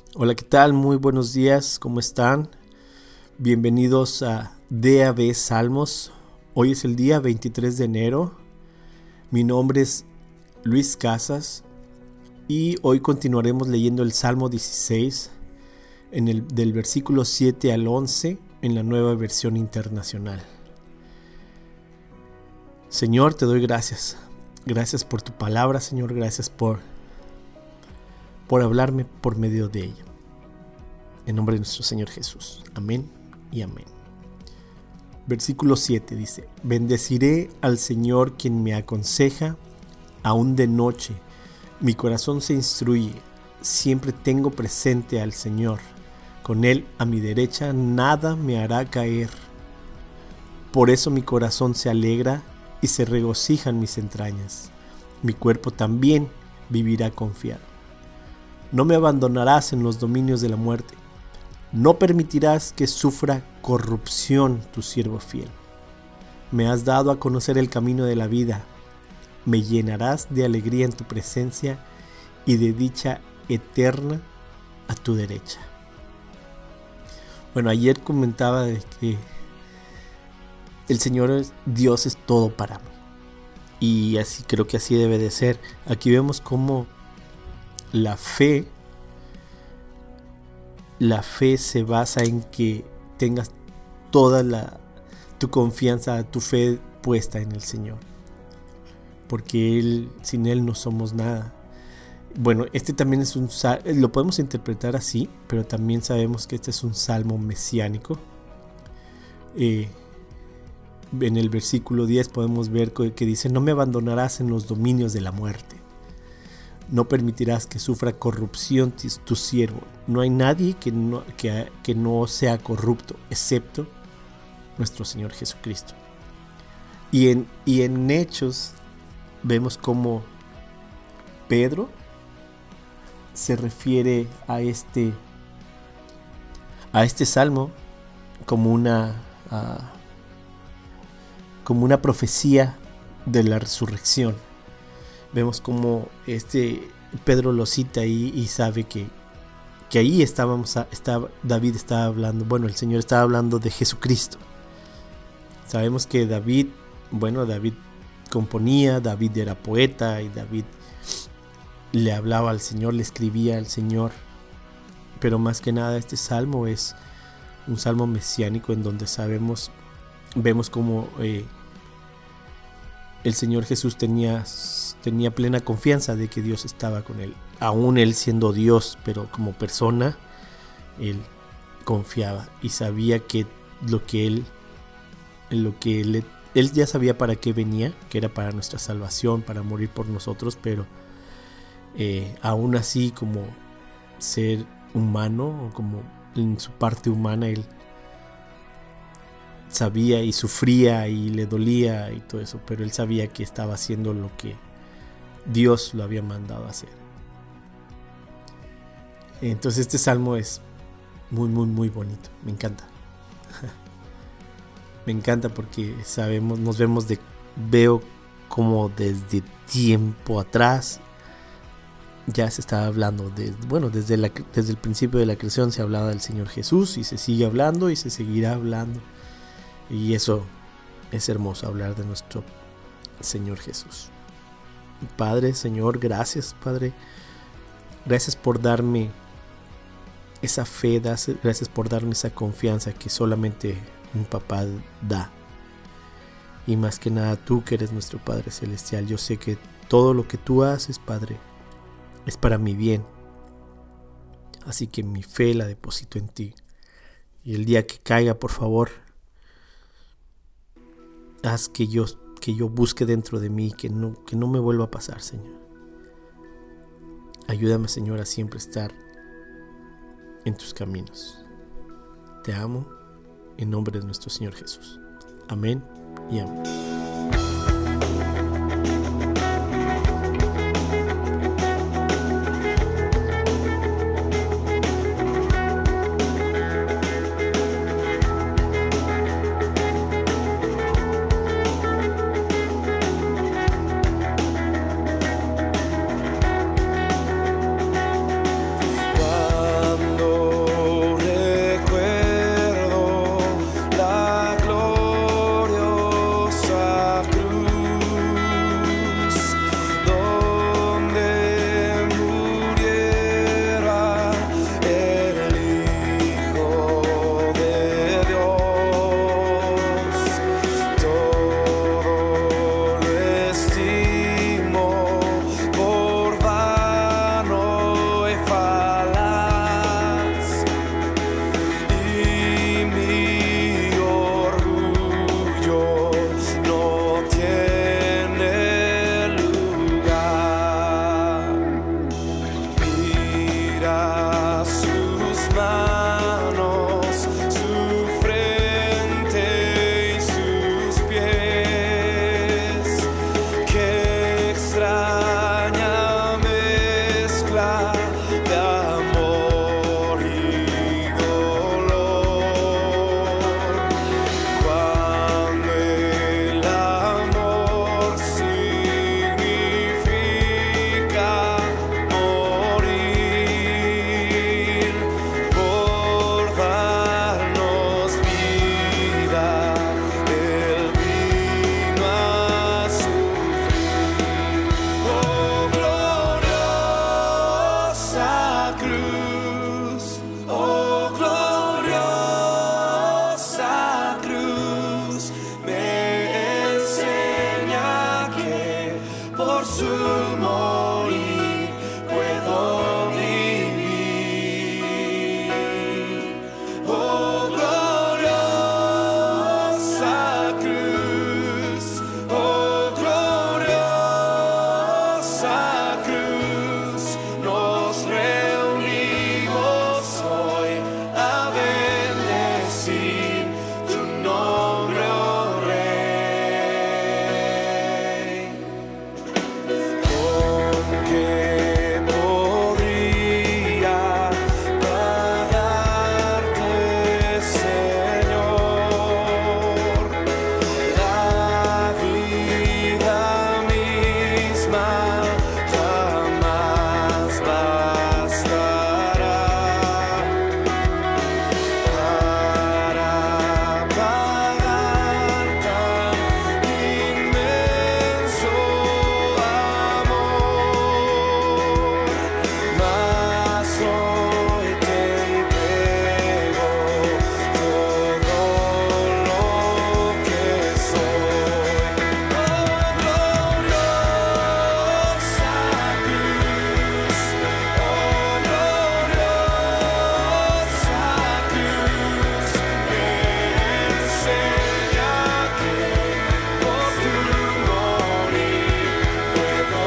Hola, ¿qué tal? Muy buenos días, ¿cómo están? Bienvenidos a DAB Salmos. Hoy es el día 23 de enero. Mi nombre es Luis Casas y hoy continuaremos leyendo el Salmo 16 del versículo 7 al 11 en la Nueva Versión Internacional. Señor, te doy gracias. Gracias por tu palabra, Señor. Gracias por hablarme por medio de ella. En nombre de nuestro Señor Jesús. Amén y amén. Versículo 7 dice: Bendeciré al Señor quien me aconseja, aún de noche. Mi corazón se instruye. Siempre tengo presente al Señor. Con Él a mi derecha nada me hará caer. Por eso mi corazón se alegra y se regocijan mis entrañas. Mi cuerpo también vivirá confiado. No me abandonarás en los dominios de la muerte. No permitirás que sufra corrupción tu siervo fiel. Me has dado a conocer el camino de la vida. Me llenarás de alegría en tu presencia y de dicha eterna a tu derecha. Bueno, ayer comentaba de que el Señor Dios es todo para mí. Y así creo que así debe de ser. Aquí vemos cómo la fe se basa en que tengas toda tu confianza, tu fe puesta en el Señor. Porque sin Él no somos nada. Bueno, este también es lo podemos interpretar así, pero también sabemos que este es un salmo mesiánico. En el versículo 10 podemos ver que dice: No me abandonarás en los dominios de la muerte. No permitirás que sufra corrupción tu siervo. No hay nadie que no sea corrupto, excepto nuestro Señor Jesucristo. Y en Hechos vemos cómo Pedro se refiere a este salmo como una profecía de la resurrección. Vemos como Pedro lo cita y sabe que ahí David estaba hablando, el Señor estaba hablando de Jesucristo. Sabemos que David componía, David era poeta y David le hablaba al Señor, le escribía al Señor. Pero más que nada este salmo es un salmo mesiánico en donde vemos como el Señor Jesús tenía plena confianza de que Dios estaba con él. Aún él siendo Dios, pero como persona, él confiaba y sabía que él ya sabía para qué venía, que era para nuestra salvación, para morir por nosotros, pero aún así, como ser humano, o como en su parte humana, él sabía y sufría y le dolía y todo eso, pero él sabía que estaba haciendo lo que Dios lo había mandado a hacer. Entonces este salmo es muy, muy, muy bonito. Me encanta. Me encanta porque veo como desde tiempo atrás ya se estaba hablando desde el principio de la creación se hablaba del Señor Jesús y se sigue hablando y se seguirá hablando. Y eso es hermoso, hablar de nuestro Señor Jesús. Padre, Señor, gracias, Padre. Gracias por darme esa fe, gracias por darme esa confianza que solamente un papá da. Y más que nada tú, que eres nuestro Padre Celestial. Yo sé que todo lo que tú haces, Padre, es para mi bien. Así que mi fe la deposito en ti. Y el día que caiga, por favor, haz que yo busque dentro de mí, que no me vuelva a pasar, Señor. Ayúdame, Señor, a siempre estar en tus caminos. Te amo en nombre de nuestro Señor Jesús. Amén y amén. cruz, oh gloriosa cruz, me enseña que por su morir puedo vivir. Oh gloriosa cruz, oh gloriosa cruz, nos reunimos hoy a bendecir tu nombre, oh Rey. ¿Con qué podría pagarte, Señor? La vida misma jamás bastará para pagar tan inmenso amor. Mas hoy te entrego todo lo que soy. Oh gloriosa cruz, oh gloriosa cruz, me enseña que por tu morir puedo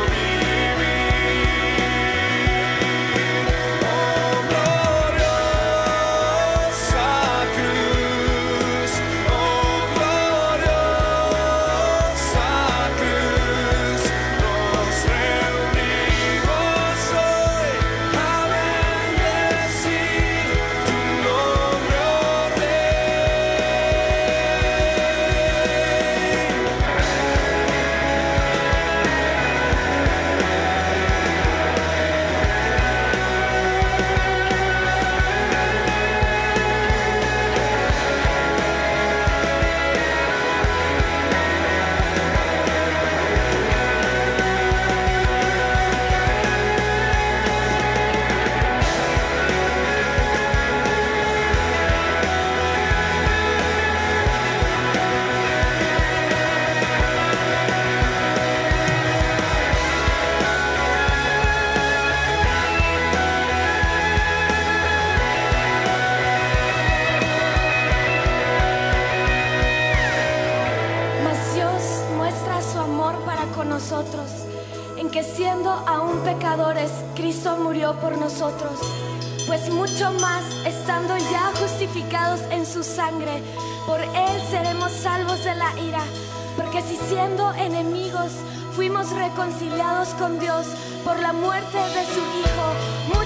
vivir. Oh gloriosa cruz, oh gloriosa cruz, nos reunimos hoy a bendecir tu nombre, oh Mas Dios muestra su amor para con nosotros, en que siendo aún pecadores, Cristo murió por nosotros. Pues mucho más, estando ya justificados en su sangre, por Él seremos salvos de la ira. Porque si siendo enemigos fuimos reconciliados con Dios por la muerte de su Hijo,